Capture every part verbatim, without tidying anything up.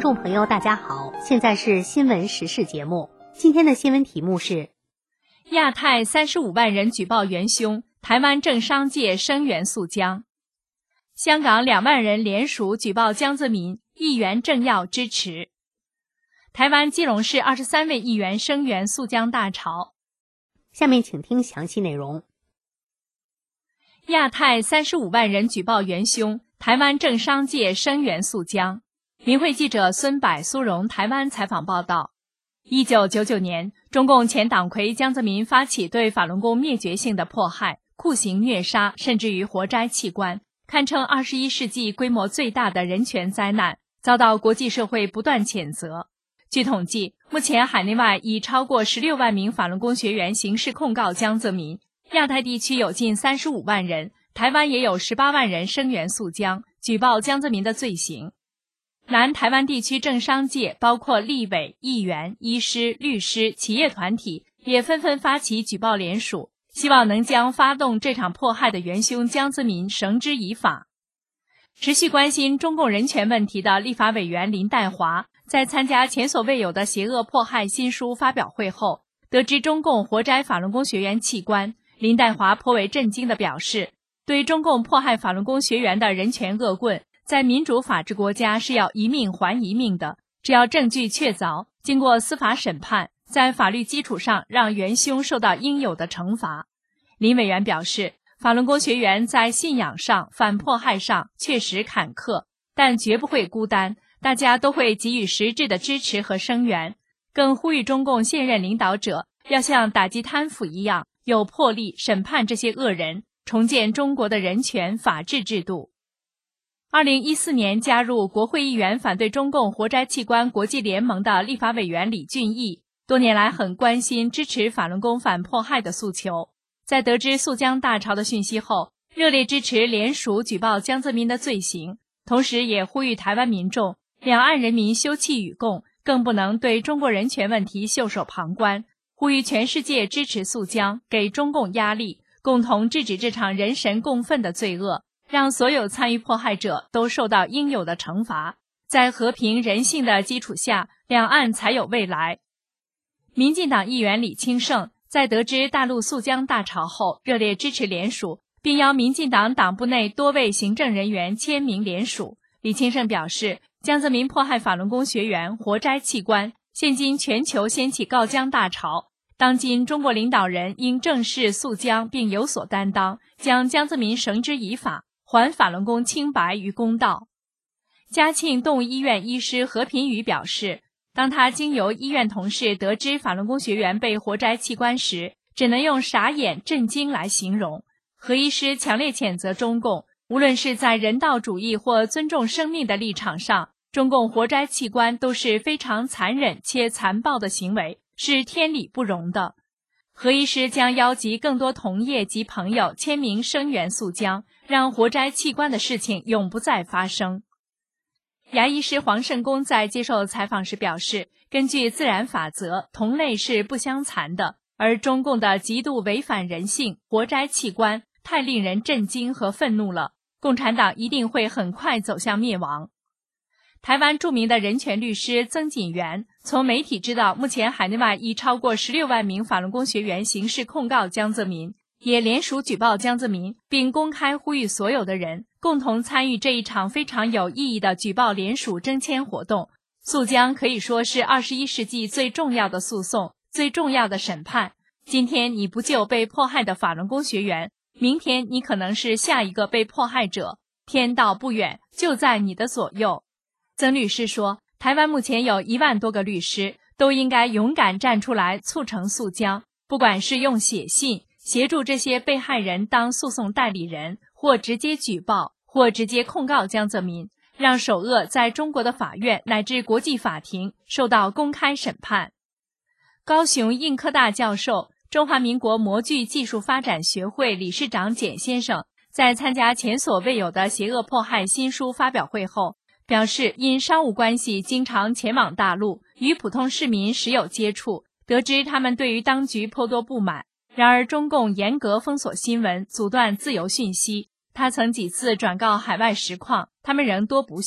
众朋友大家好，现在是新闻时事节目。今天的新闻题目是亚太三十五万人举报元凶，台湾政商界声援诉江。香港两万人联署举报江泽民，议员政要支持。台湾基隆市二十三位议员声援诉江大潮。 下面请听详细内容。 亚太三十五万人举报元凶，台湾政商界声援诉江。民会记者孙柏、苏荣台湾采访报道。一九九九年，中共前党魁江泽民发起对法轮功灭绝性的迫害、酷刑虐杀，甚至于活摘器官，堪称二十一世纪规模最大的人权灾难，遭到国际社会不断谴责。据统计，目前海内外已超过十六万名法轮功学员刑事控告江泽民，亚太地区有近三十五万人，台湾也有十八万人声援诉江，举报江泽民的罪行。南台湾地区政商界包括立委、议员、医师、律师、企业团体也纷纷发起举报联署，希望能将发动这场迫害的元凶江泽民绳之以法。持续关心中共人权问题的立法委员林岱华在参加前所未有的邪恶迫害新书发表会后，得知中共活摘法轮功学员器官，林岱华颇为震惊地表示，对中共迫害法轮功学员的人权恶棍，在民主法治国家是要一命还一命的，只要证据确凿，经过司法审判，在法律基础上让元凶受到应有的惩罚。林委员表示，法轮功学员在信仰上、反迫害上确实坎坷，但绝不会孤单，大家都会给予实质的支持和声援，更呼吁中共现任领导者要像打击贪腐一样，有魄力审判这些恶人，重建中国的人权法治制度。二零一四年加入国会议员反对中共活摘器官国际联盟的立法委员李俊毅，多年来很关心支持法轮功反迫害的诉求。在得知诉江大潮的讯息后，热烈支持联署举报江泽民的罪行，同时也呼吁台湾民众，两岸人民休戚与共，更不能对中国人权问题袖手旁观，呼吁全世界支持诉江，给中共压力，共同制止这场人神共愤的罪恶，让所有参与迫害者都受到应有的惩罚，在和平人性的基础下，两岸才有未来。民进党议员李清盛在得知大陆诉江大潮后，热烈支持联署，并邀民进党党部内多位行政人员签名联署。李清盛表示，江泽民迫害法轮功学员，活摘器官，现今全球掀起告江大潮，当今中国领导人应正视诉江并有所担当，将江泽民绳之以法，还法轮功清白与公道。嘉庆动物医院医师何品宇表示，当他经由医院同事得知法轮功学员被活摘器官时，只能用傻眼、震惊来形容。何医师强烈谴责中共，无论是在人道主义或尊重生命的立场上，中共活摘器官都是非常残忍且残暴的行为，是天理不容的。何医师将邀集更多同业及朋友签名声援诉江，让活摘器官的事情永不再发生。牙医师黄胜功在接受采访时表示，根据自然法则，同类是不相残的，而中共的极度违反人性活摘器官太令人震惊和愤怒了，共产党一定会很快走向灭亡。台湾著名的人权律师曾锦元从媒体知道，目前海内外已超过十六万名法轮功学员刑事控告江泽民，也联署举报江泽民，并公开呼吁所有的人共同参与这一场非常有意义的举报联署征签活动。诉江可以说是二十一世纪最重要的诉讼，最重要的审判。今天你不救被迫害的法轮功学员，明天你可能是下一个被迫害者，天道不远，就在你的左右。曾律师说，台湾目前有一万多个律师，都应该勇敢站出来促成诉江，不管是用写信协助这些被害人当诉讼代理人，或直接举报，或直接控告江泽民，让首恶在中国的法院乃至国际法庭受到公开审判。高雄应科大教授、中华民国模具技术发展学会理事长简先生在参加前所未有的邪恶迫害新书发表会后表示，因商务关系经常前往大陆，与普通市民时有接触，得知他们对于当局颇多不满。然而中共严格封锁新闻，阻断自由讯息，他曾几次转告海外实况，他们仍多不信，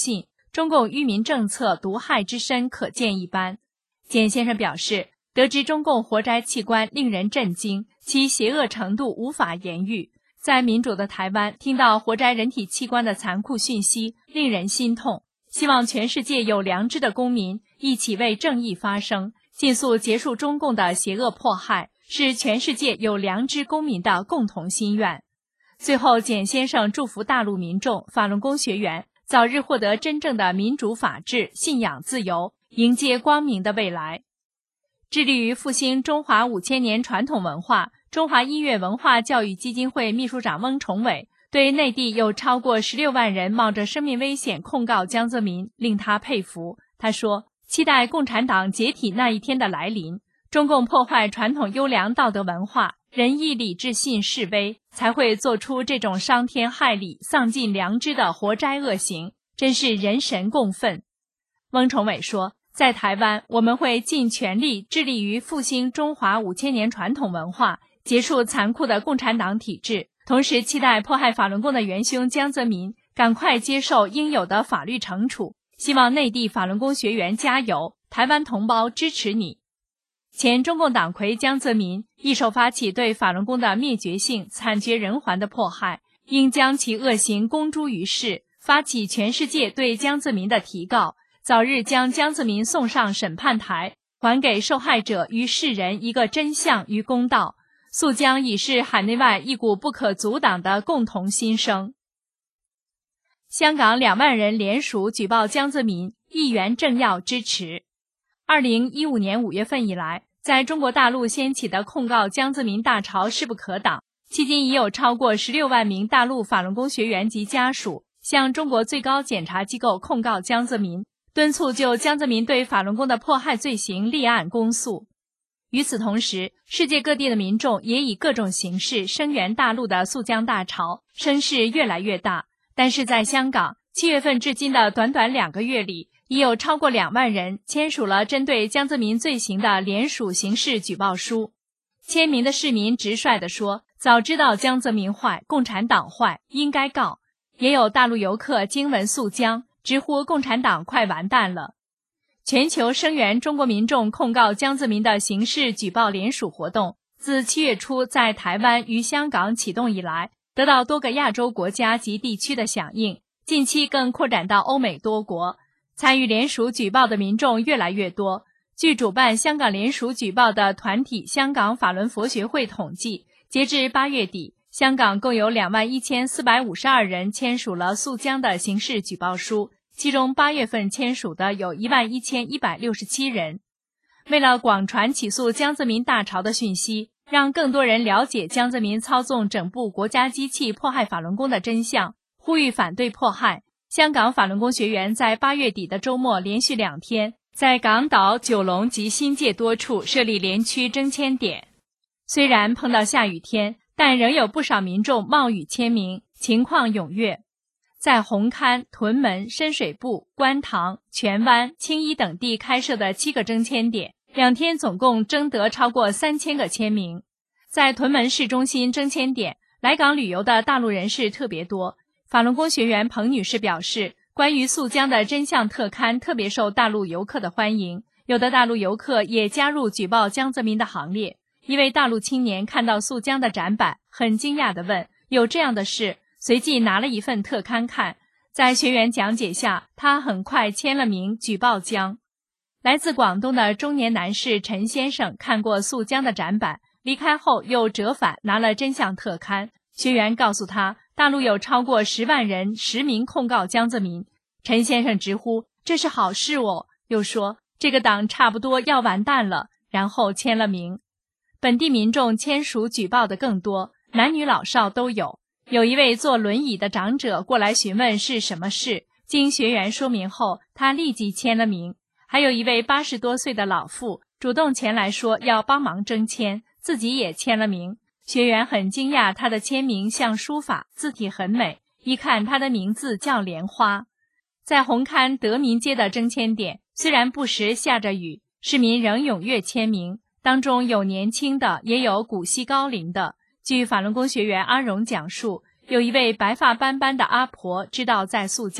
中共愚民政策毒害之深可见一斑。简先生表示，得知中共活摘器官令人震惊，其邪恶程度无法言喻。在民主的台湾，听到活摘人体器官的残酷讯息，令人心痛。希望全世界有良知的公民一起为正义发声，尽速结束中共的邪恶迫害，是全世界有良知公民的共同心愿。最后，简先生祝福大陆民众、法轮功学员早日获得真正的民主法治、信仰自由，迎接光明的未来。致力于复兴中华五千年传统文化，中华音乐文化教育基金会秘书长翁崇伟对内地有超过十六万人冒着生命危险控告江泽民，令他佩服。他说，期待共产党解体那一天的来临，中共破坏传统优良道德文化，仁义礼智信是威，才会做出这种伤天害理、丧尽良知的活摘恶行，真是人神共愤。翁崇伟说，在台湾，我们会尽全力致力于复兴中华五千年传统文化，结束残酷的共产党体制，同时期待迫害法轮功的元凶江泽民赶快接受应有的法律惩处。希望内地法轮功学员加油，台湾同胞支持你。前中共党魁江泽民一手发起对法轮功的灭绝性、惨绝人寰的迫害，应将其恶行公诸于世，发起全世界对江泽民的提告，早日将江泽民送上审判台，还给受害者与世人一个真相与公道。肃江已是海内外一股不可阻挡的共同心声。香港两万人联署举报江泽民，议员政要支持。二零一五年五月份以来，在中国大陆掀起的控告江泽民大潮势不可挡，迄今已有超过十六万名大陆法轮功学员及家属向中国最高检察机构控告江泽民，敦促就江泽民对法轮功的迫害罪行立案公诉。与此同时，世界各地的民众也以各种形式声援大陆的肃江大潮，声势越来越大。但是在香港，七月份至今的短短两个月里，已有超过两万人签署了针对江泽民罪行的联署刑事举报书。签名的市民直率地说，早知道江泽民坏，共产党坏，应该告。也有大陆游客惊闻肃江，直呼共产党快完蛋了。全球声援中国民众控告江泽民的刑事举报联署活动，自七月初在台湾与香港启动以来，得到多个亚洲国家及地区的响应，近期更扩展到欧美多国。参与联署举报的民众越来越多。据主办香港联署举报的团体香港法轮佛学会统计，截至八月底，香港共有两万一千四百五十二人签署了肃江的刑事举报书，其中八月份签署的有一万一千一百六十七人。为了广传起诉江泽民大潮的讯息，让更多人了解江泽民操纵整部国家机器迫害法轮功的真相，呼吁反对迫害，香港法轮功学员在八月底的周末连续两天，在港岛、九龙及新界多处设立联区征签点。虽然碰到下雨天，但仍有不少民众冒雨签名，情况踊跃。在红磡、屯门、深水埗、观塘、荃湾、青衣等地开设的七个征签点，两天总共征得超过三千个签名。在屯门市中心征签点，来港旅游的大陆人士特别多。法轮功学员彭女士表示，关于肃江的真相特刊特别受大陆游客的欢迎，有的大陆游客也加入举报江泽民的行列。一位大陆青年看到肃江的展板，很惊讶地问，有这样的事？随即拿了一份特刊看，在学员讲解下，他很快签了名举报江。来自广东的中年男士陈先生看过肃江的展板，离开后又折返拿了真相特刊。学员告诉他，大陆有超过十万人实名控告江泽民。陈先生直呼这是好事哦，又说这个党差不多要完蛋了，然后签了名。本地民众签署举报的更多，男女老少都有。有一位坐轮椅的长者过来询问是什么事，经学员说明后，他立即签了名。还有一位八十多岁的老妇主动前来说要帮忙征签，自己也签了名。学员很惊讶，他的签名像书法，字体很美，一看他的名字叫莲花。在红磡德民街的征签点，虽然不时下着雨，市民仍踊跃签名，当中有年轻的，也有古稀高龄的。据法轮功学员阿荣讲述，有一位白发斑斑的阿婆知道在肃江，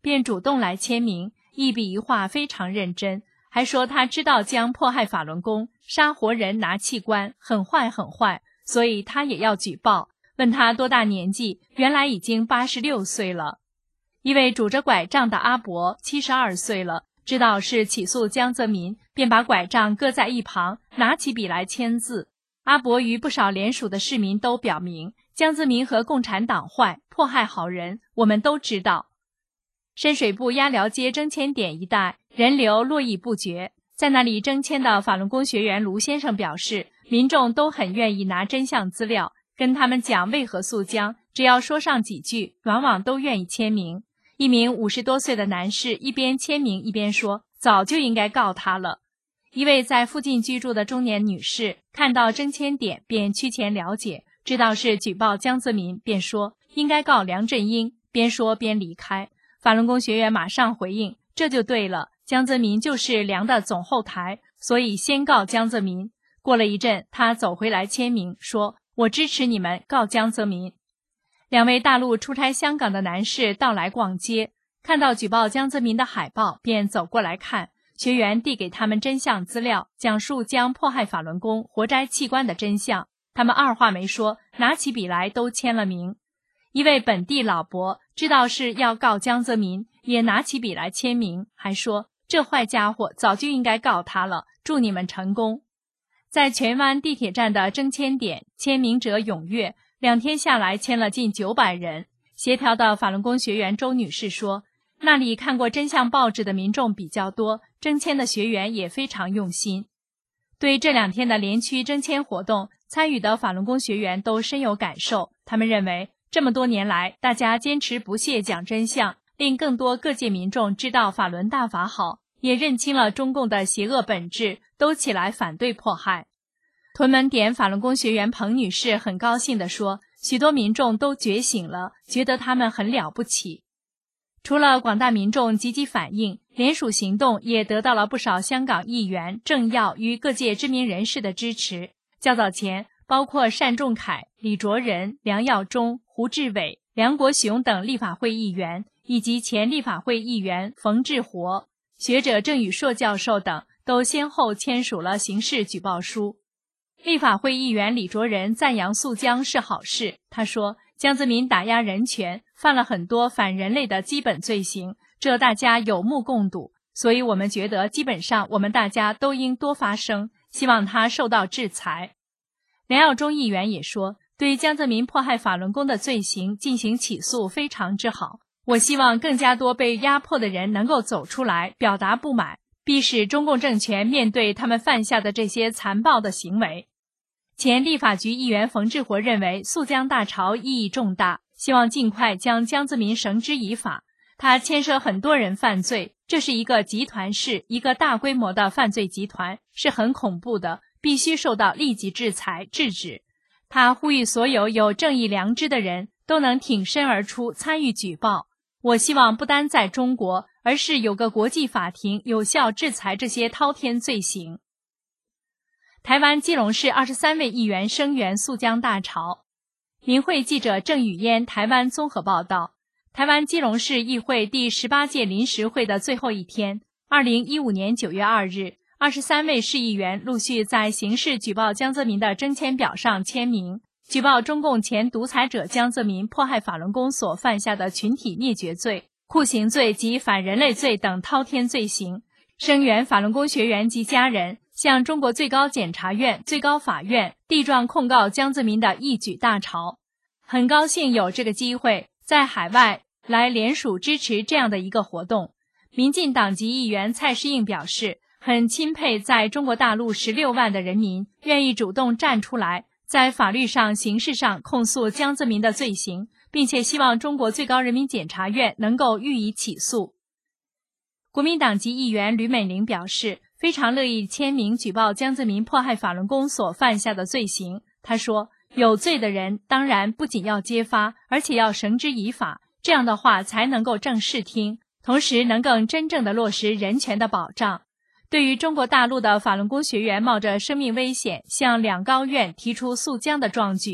便主动来签名，一笔一画非常认真，还说他知道将迫害法轮功、杀活人拿器官很坏很坏，所以他也要举报。问他多大年纪，原来已经八十六岁了。一位拄着拐杖的阿伯七十二岁了，知道是起诉江泽民，便把拐杖搁在一旁，拿起笔来签字。阿伯与不少联署的市民都表明，江泽民和共产党坏，迫害好人，我们都知道。深水埗鸭寮街征签点一带人流络绎不绝，在那里征签的法轮功学员卢先生表示，民众都很愿意拿真相资料，跟他们讲为何诉江，只要说上几句，往往都愿意签名。一名五十多岁的男士一边签名一边说，早就应该告他了。一位在附近居住的中年女士看到征签点便趋前了解，知道是举报江泽民，便说应该告梁振英，边说边离开。法轮功学员马上回应，这就对了，江泽民就是梁的总后台，所以先告江泽民。过了一阵，他走回来签名，说我支持你们告江泽民。两位大陆出差香港的男士到来逛街，看到举报江泽民的海报，便走过来看。学员递给他们真相资料，讲述将迫害法轮功、活摘器官的真相。他们二话没说，拿起笔来都签了名。一位本地老伯知道是要告江泽民，也拿起笔来签名，还说这坏家伙早就应该告他了，祝你们成功。在荃湾地铁站的征签点，签名者踊跃，两天下来签了近九百人。协调的法轮功学员周女士说，那里看过真相报纸的民众比较多，征签的学员也非常用心。对这两天的联区征签活动，参与的法轮功学员都深有感受。他们认为，这么多年来，大家坚持不懈讲真相，令更多各界民众知道法轮大法好，也认清了中共的邪恶本质，都起来反对迫害。屯门点法轮功学员彭女士很高兴地说，许多民众都觉醒了，觉得他们很了不起。除了广大民众积极反应，联署行动也得到了不少香港议员、政要与各界知名人士的支持。较早前，包括单仲恺、李卓人、梁耀忠、胡志伟、梁国雄等立法会议员，以及前立法会议员冯志活、学者郑宇硕教授等，都先后签署了刑事举报书。立法会议员李卓人赞扬诉江是好事，他说，江泽民打压人权，犯了很多反人类的基本罪行，这大家有目共睹，所以我们觉得基本上我们大家都应多发声，希望他受到制裁。梁耀忠议员也说，对江泽民迫害法轮功的罪行进行起诉非常之好，我希望更加多被压迫的人能够走出来表达不满，逼使中共政权面对他们犯下的这些残暴的行为。前立法局议员冯志活认为诉江大潮意义重大，希望尽快将江泽民绳之以法。他牵涉很多人犯罪，这是一个集团式、一个大规模的犯罪集团，是很恐怖的，必须受到立即制裁制止。他呼吁所有有正义良知的人都能挺身而出参与举报。我希望不单在中国，而是有个国际法庭有效制裁这些滔天罪行。台湾基隆市二十三位议员声援诉江大潮。民会记者郑雨嫣台湾综合报道，台湾基隆市议会第十八届临时会的最后一天，二零一五年九月二日，二十三位市议员陆续在刑事举报江泽民的征签表上签名，举报中共前独裁者江泽民迫害法轮功所犯下的群体灭绝罪、酷刑罪及反人类罪等滔天罪行，声援法轮功学员及家人向中国最高检察院、最高法院递状控告江泽民的一举大潮。很高兴有这个机会在海外来联署支持这样的一个活动。民进党籍议员蔡诗应表示，很钦佩在中国大陆十六万的人民愿意主动站出来，在法律上、刑事上控诉江泽民的罪行，并且希望中国最高人民检察院能够予以起诉。国民党籍议员吕美玲表示，非常乐意签名举报江泽民迫害法轮功所犯下的罪行。他说，有罪的人当然不仅要揭发，而且要绳之以法，这样的话才能够正视听，同时能更真正的落实人权的保障。对于中国大陆的法轮功学员冒着生命危险向两高院提出诉江的壮举，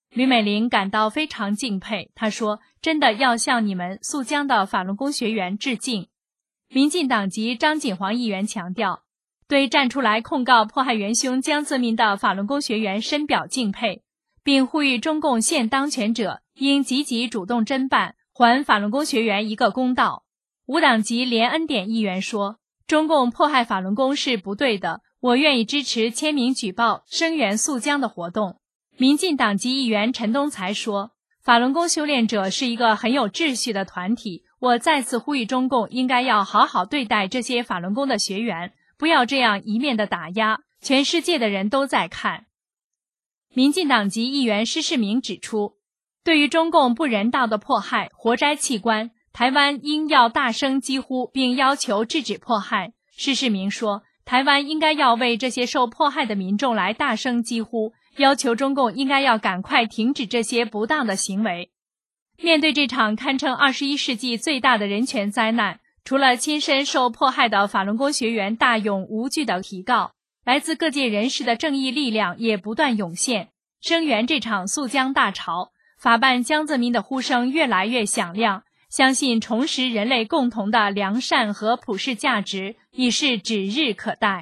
吕美玲感到非常敬佩，她说：“真的要向你们宿江的法轮功学员致敬。”民进党籍张锦煌议员强调，对站出来控告迫害元凶江泽民的法轮功学员深表敬佩，并呼吁中共现当权者应积极主动侦办，还法轮功学员一个公道。无党籍连恩典议员说：“中共迫害法轮功是不对的，我愿意支持签名举报声援宿江的活动。”民进党籍议员陈东才说：“法轮功修炼者是一个很有秩序的团体，我再次呼吁中共应该要好好对待这些法轮功的学员，不要这样一面的打压，全世界的人都在看。”民进党籍议员施世明指出，对于中共不人道的迫害、活摘器官，台湾应要大声疾呼，并要求制止迫害。施世明说，台湾应该要为这些受迫害的民众来大声疾呼，要求中共应该要赶快停止这些不当的行为。面对这场堪称二十一世纪最大的人权灾难，除了亲身受迫害的法轮功学员大勇无惧的提告，来自各界人士的正义力量也不断涌现，声援这场宿江大潮，法办江泽民的呼声越来越响亮，相信重拾人类共同的良善和普世价值已是指日可待。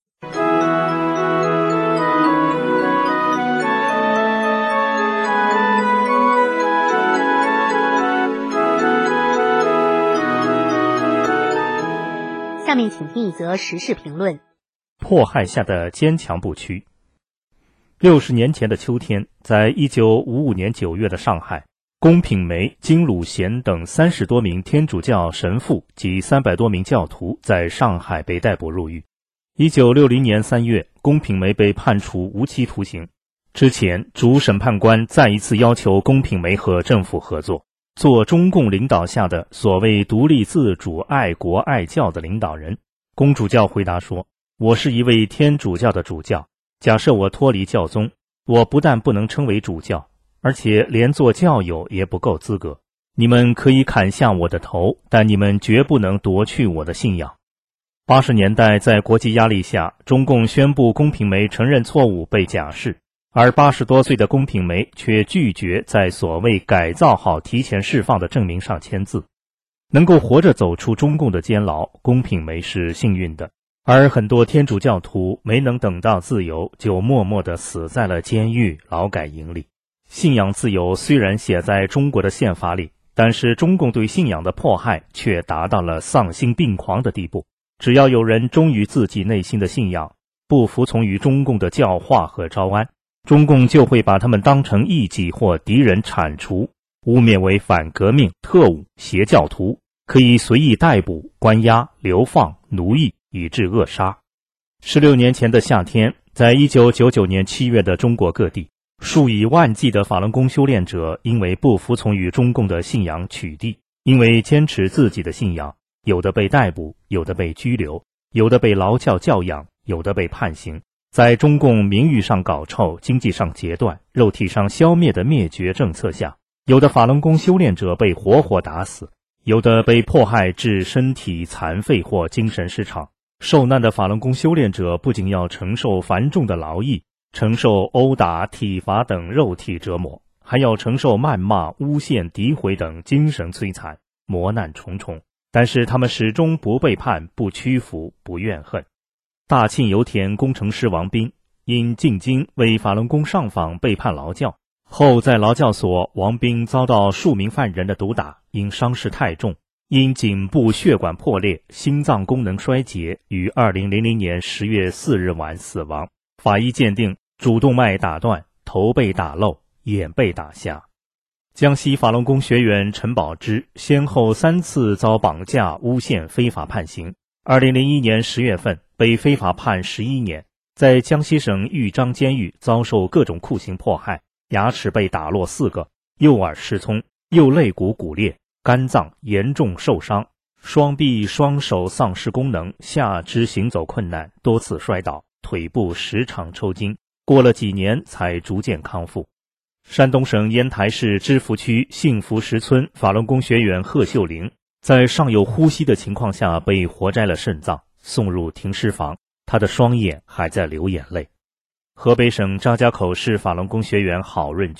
下面请听一则时事评论。 迫害下的坚强不屈。六十年前的秋天，在一九五五年九月的上海，龚品梅、金鲁贤等三十多名天主教神父及三百多名教徒在上海被逮捕入狱。一九六零年三月，龚品梅被判处无期徒刑。之前，主审判官再一次要求龚品梅和政府合作，做中共领导下的所谓独立自主爱国爱教的领导人。龚主教回答说，我是一位天主教的主教，假设我脱离教宗，我不但不能称为主教，而且连做教友也不够资格。你们可以砍下我的头，但你们绝不能夺去我的信仰。八十年代，在国际压力下，中共宣布龚品梅承认错误被假释，而八十多岁的龚品梅却拒绝在所谓改造好提前释放的证明上签字。能够活着走出中共的监牢，龚品梅是幸运的，而很多天主教徒没能等到自由，就默默地死在了监狱、劳改营里。信仰自由虽然写在中国的宪法里，但是中共对信仰的迫害却达到了丧心病狂的地步。只要有人忠于自己内心的信仰，不服从于中共的教化和招安，中共就会把他们当成异己或敌人铲除，污蔑为反革命、特务、邪教徒，可以随意逮捕、关押、流放、奴役，以致扼杀。十六年前的夏天，在一九九九年七月的中国各地，数以万计的法轮功修炼者因为不服从于中共的信仰取缔，因为坚持自己的信仰，有的被逮捕，有的被拘留，有的被劳教教养，有的被判刑。在中共名誉上搞臭、经济上截断、肉体上消灭的灭绝政策下，有的法轮功修炼者被活活打死，有的被迫害致身体残废或精神失常。受难的法轮功修炼者不仅要承受繁重的劳役，承受殴打、体罚等肉体折磨，还要承受谩骂、诬陷、诋毁等精神摧残，磨难重重。但是他们始终不背叛、不屈服、不怨恨。大庆油田工程师王斌因进京为法轮功上访被判劳教，后在劳教所，王斌遭到数名犯人的毒打，因伤势太重，因颈部血管破裂、心脏功能衰竭，于二零零零年十月四日晚死亡。法医鉴定，主动脉打断，头被打漏，眼被打瞎。江西法轮功学员陈宝芝先后三次遭绑架、诬陷、非法判刑。二零零一年十月份被非法判十一年，在江西省豫章监狱遭受各种酷刑迫害，牙齿被打落四个，右耳失聪，右肋骨骨裂，肝脏严重受伤，双臂双手丧失功能，下肢行走困难，多次摔倒，腿部时常抽筋，过了几年才逐渐康复。山东省烟台市芝罘区幸福石村法轮功学员贺秀玲在尚有呼吸的情况下被活摘了肾脏，送入停尸房，她的双眼还在流眼泪。河北省张家口市法轮功学员郝润娟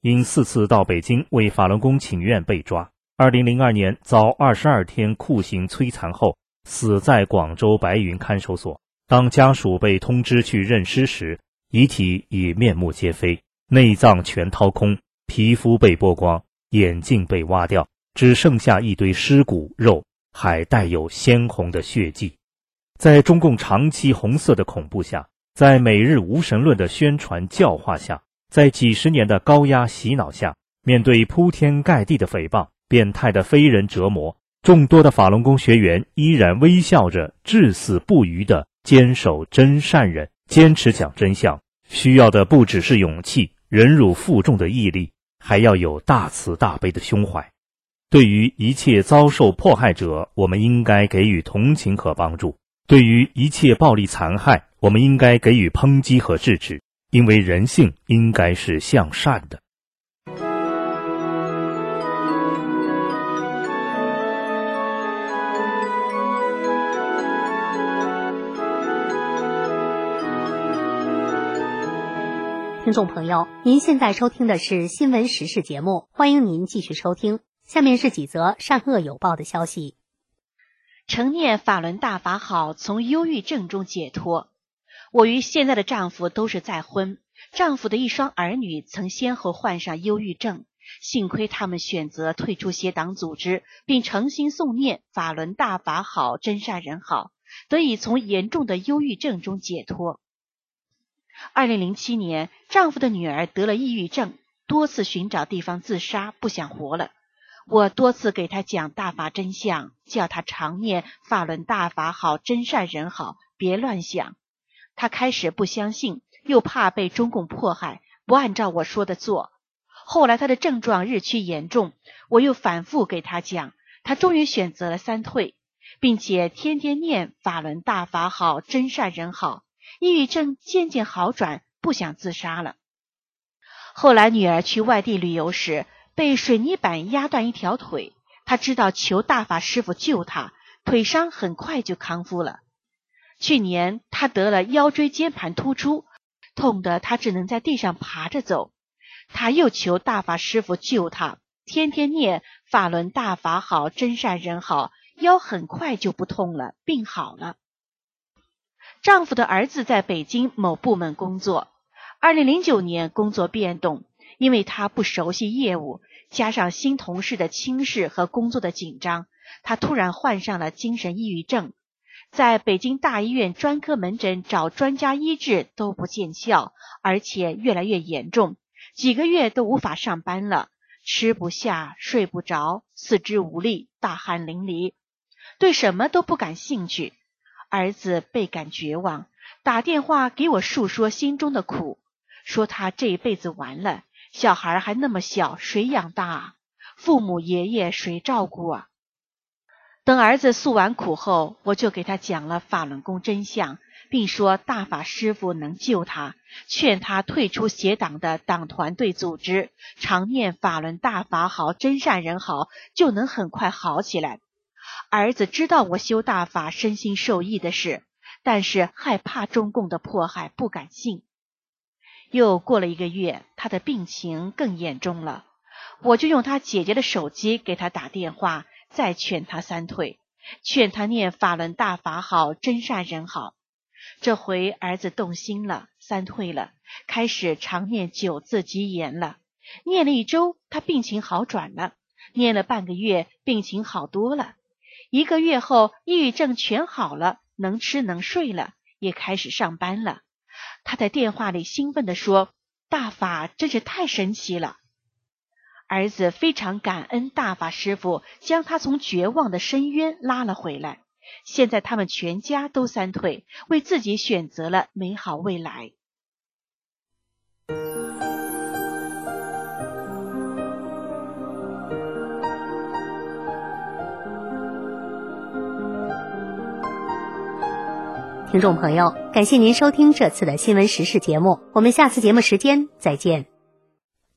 因四次到北京为法轮功请愿被抓。二零零二年遭二十二天酷刑摧残后，死在广州白云看守所。当家属被通知去认尸时，遗体已面目皆非，内脏全掏空，皮肤被剥光，眼镜被挖掉，只剩下一堆尸骨肉，还带有鲜红的血迹。在中共长期红色的恐怖下，在美日无神论的宣传教化下，在几十年的高压洗脑下，面对铺天盖地的诽谤、变态的非人折磨，众多的法轮功学员依然微笑着至死不渝地坚守真善忍，坚持讲真相。需要的不只是勇气、忍辱负重的毅力，还要有大慈大悲的胸怀。对于一切遭受迫害者，我们应该给予同情和帮助；对于一切暴力残害，我们应该给予抨击和制止，因为人性应该是向善的。 听众朋友，您现在收听的是新闻时事节目，欢迎您继续收听。下面是几则善恶有报的消息。 承念法轮大法好，从忧郁症中解脱。我与现在的丈夫都是再婚，丈夫的一双儿女曾先后患上忧郁症，幸亏他们选择退出邪党组织，并诚心诵念法轮大法好，真善人好，得以从严重的忧郁症中解脱。二零零七年，丈夫的女儿得了抑郁症，多次寻找地方自杀，不想活了。我多次给她讲大法真相，叫她常念法轮大法好，真善人好，别乱想。她开始不相信，又怕被中共迫害，不按照我说的做。后来她的症状日趋严重，我又反复给她讲，她终于选择了三退，并且天天念法轮大法好，真善人好，抑郁症渐渐好转，不想自杀了。后来女儿去外地旅游时，被水泥板压断一条腿，她知道求大法师父救她，腿伤很快就康复了。去年她得了腰椎间盘突出，痛得她只能在地上爬着走。她又求大法师父救她，天天念法轮大法好，真善人好，腰很快就不痛了，病好了。丈夫的儿子在北京某部门工作，二零零九年工作变动，因为他不熟悉业务，加上新同事的轻视和工作的紧张，他突然患上了精神抑郁症。在北京大医院专科门诊找专家医治都不见效，而且越来越严重，几个月都无法上班了，吃不下，睡不着，四肢无力，大汗淋漓，对什么都不感兴趣。儿子倍感绝望，打电话给我诉说心中的苦，说他这一辈子完了，小孩还那么小，谁养大啊？父母爷爷谁照顾啊？等儿子诉完苦后，我就给他讲了法轮功真相，并说大法师父能救他，劝他退出邪党的党团队组织，常念法轮大法好，真善人好，就能很快好起来。儿子知道我修大法身心受益的事，但是害怕中共的迫害，不敢信。又过了一个月，他的病情更严重了，我就用他姐姐的手机给他打电话，再劝他三退，劝他念法轮大法好，真善人好。这回儿子动心了，三退了，开始常念九字真言了。念了一周，他病情好转了，念了半个月，病情好多了。一个月后，抑郁症全好了，能吃能睡了，也开始上班了。他在电话里兴奋地说，大法真是太神奇了。儿子非常感恩大法师父将他从绝望的深渊拉了回来，现在他们全家都三退，为自己选择了美好未来。 听众朋友，感谢您收听这次的新闻时事节目，我们下次节目时间再见。